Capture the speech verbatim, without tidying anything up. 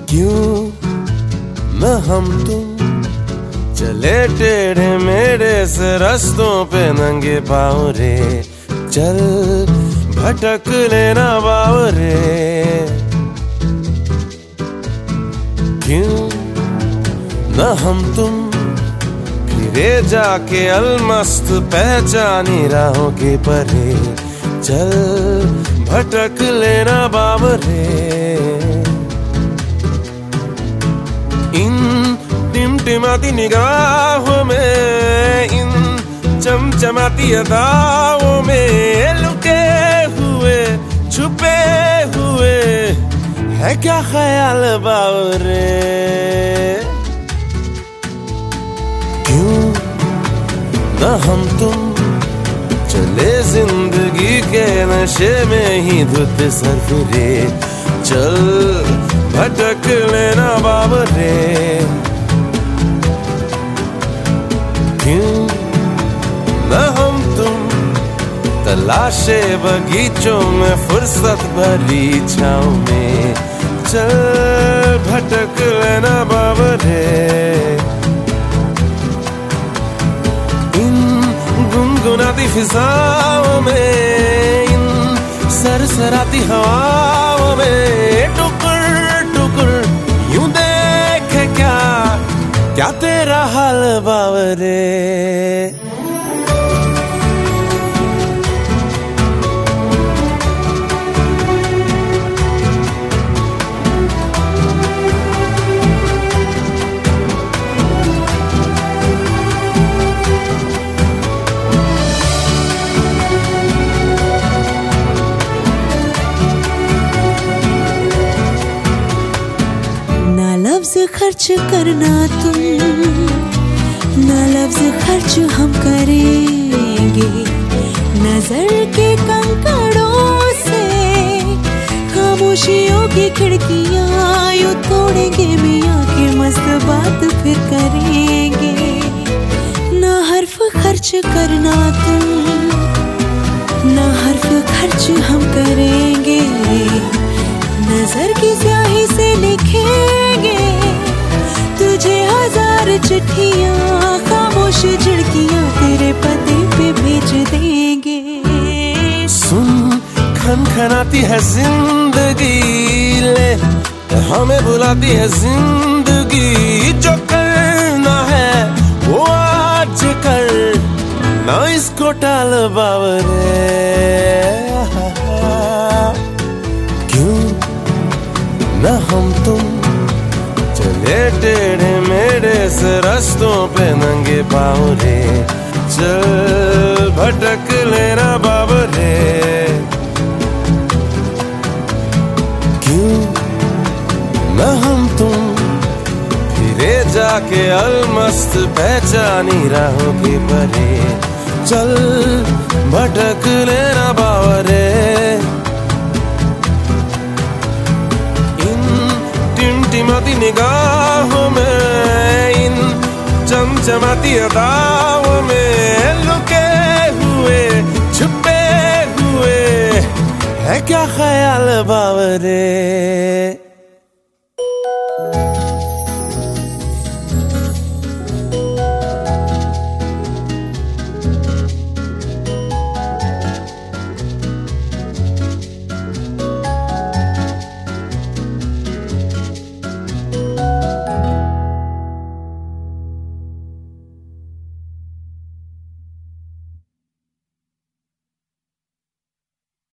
क्यों न हम तुम चले टेढ़े मेढ़े से रास्तों पे नंगे पाँव रे, चल भटक लेना बाव रे। क्यों न हम तुम फिरे जाके अलमस्त पहचानी राहों के परे, चल भटक लेना बाव रे। इन टिमटिमाती निगाहों में, इन चमचमाती अदाओं में लुके हुए छुपे हुए है क्या ख्याल बावरे। क्यों न हम तुम चले जिंदगी के नशे में ही धुत सरफरे, चल भटक लेना बावरे। क्यों न हम तुम तलाशे बगीचों में फुर्सत भरी छाँव में, चल भटक लेना बावरे। इन गुनगुनाती फिजाओं में, इन सरसराती हवाओं में टुकुर टुकुर यूं देखे क्या क्या तेरा हाल बावरे। लफ्ज़ खर्च करना तुम, ना लफ्ज़ खर्च हम करेंगे। नजर के कंकड़ों से खामोशियों की खिड़कियां यूं तोड़ेंगे, मियाँ के मस्त बात फिर करेंगे। ना हर्फ खर्च करना तुम, ना हर्फ खर्च हम करेंगे। नजर की स्याही से लिखेंगे तुझे हजार चिट्ठियां, खामोश झिड़कियां तेरे पते पे भेज देंगे। सुन खनखनाती है जिंदगी, ले हमें बुलाती है जिंदगी। जो करना है वो आज कर, ना इसको टाल बावरे। न हम तुम चले टेढ़े मेढ़े से रास्तों पे नंगे पाँव रे, चल भटक लेना बावरे। क्यों न हम तुम फिरे जाके अलमस्त पहचानी राहों के परे, चल भटक लेना बावरे। टिमटिमाती निगाहों में, इन चमचमाती अदाओं में लुके हुए छुपे हुए है क्या ख्याल बावरे।